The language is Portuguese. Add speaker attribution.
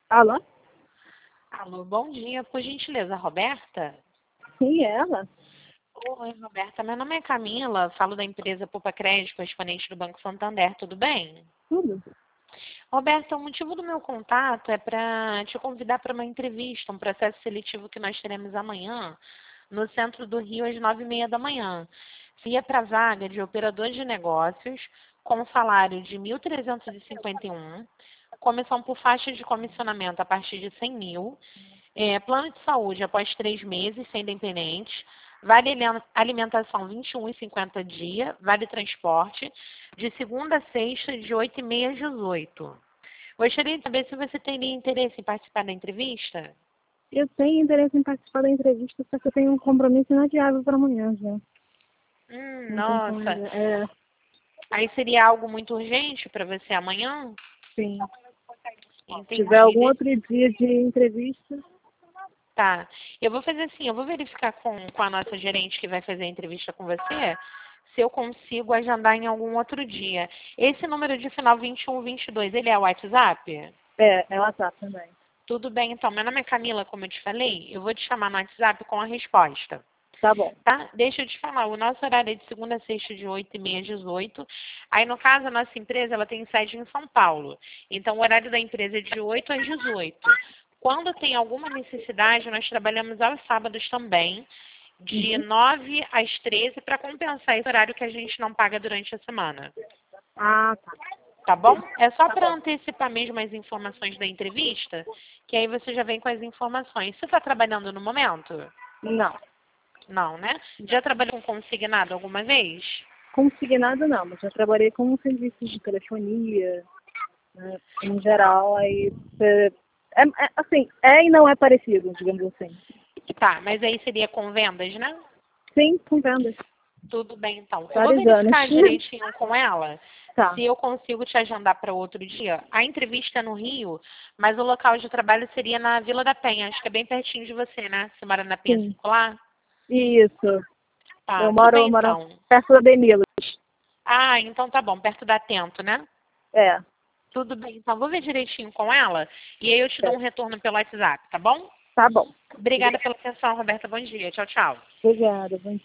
Speaker 1: Alô?
Speaker 2: Alô, bom dia, por gentileza, Roberta?
Speaker 1: Sim, é ela?
Speaker 2: Oi, Roberta, meu nome é Camila, falo da empresa Poupa Crédito, correspondente do Banco Santander, tudo bem?
Speaker 1: Tudo.
Speaker 2: Roberta, o motivo do meu contato é para te convidar para uma entrevista, um processo seletivo que nós teremos amanhã, no centro do Rio, às 9h30 da manhã. Seria para a vaga de operador de negócios, com salário de 1.351, comissão por faixa de comissionamento a partir de 100 mil, plano de saúde após 3 meses, sem dependentes, vale alimentação 21,50 dia, vale transporte, de segunda a sexta, de 8h30 às 18h. Gostaria de saber se você teria interesse em participar da entrevista?
Speaker 1: Eu tenho interesse em participar da entrevista, só que eu tenho um compromisso inadiável para amanhã já. Não tem como.
Speaker 2: Nossa.
Speaker 1: É,
Speaker 2: Aí seria algo muito urgente para você amanhã?
Speaker 1: sim. Se tiver algum
Speaker 2: Entendi.
Speaker 1: outro dia de entrevista,
Speaker 2: Tá. Eu vou fazer assim, eu vou verificar com a nossa gerente que vai fazer a entrevista com você, se eu consigo agendar em algum outro dia. Esse número de final 2122, ele é o WhatsApp?
Speaker 1: é WhatsApp também.
Speaker 2: Tudo bem, então. Meu nome é Camila, como eu te falei. Eu vou te chamar no WhatsApp com a resposta.
Speaker 1: Tá bom.
Speaker 2: Tá? Deixa eu te falar, o nosso horário é de segunda a sexta, de 8h30 às 18h. Aí, no caso, a nossa empresa ela tem sede em São Paulo. Então, o horário da empresa é de 8 às 18. Quando tem alguma necessidade, nós trabalhamos aos sábados também, de 9 às 13, para compensar esse horário que a gente não paga durante a semana.
Speaker 1: Ah, tá.
Speaker 2: Tá bom? É só para antecipar mesmo as informações da entrevista, que aí você já vem com as informações. Você está trabalhando no momento?
Speaker 1: Não.
Speaker 2: Não, né? Já trabalhou com consignado alguma vez?
Speaker 1: Consignado não, mas já trabalhei com serviços de telefonia, né, em geral, aí assim, e não é parecido, digamos assim.
Speaker 2: Tá, mas aí seria com vendas, né?
Speaker 1: Sim, com vendas.
Speaker 2: Tudo bem, então. Eu vou
Speaker 1: Vários anos.
Speaker 2: verificar direitinho com ela
Speaker 1: Tá.
Speaker 2: se eu consigo te agendar para outro dia. A entrevista é no Rio, mas o local de trabalho seria na Vila da Penha. Acho que é bem pertinho de você, né? Você mora na Penha
Speaker 1: Sim.
Speaker 2: Circular?
Speaker 1: Isso.
Speaker 2: Tá,
Speaker 1: Eu
Speaker 2: tudo
Speaker 1: moro,
Speaker 2: bem
Speaker 1: eu moro
Speaker 2: então.
Speaker 1: perto da Bemilos.
Speaker 2: Ah, então tá bom, perto da Atento, né?
Speaker 1: É.
Speaker 2: Tudo bem, então vou ver direitinho com ela e aí eu te dou um retorno pelo WhatsApp, tá bom?
Speaker 1: Tá bom.
Speaker 2: Obrigada pela atenção, Roberta. Bom dia. Tchau, tchau.
Speaker 1: Obrigada. Bom dia.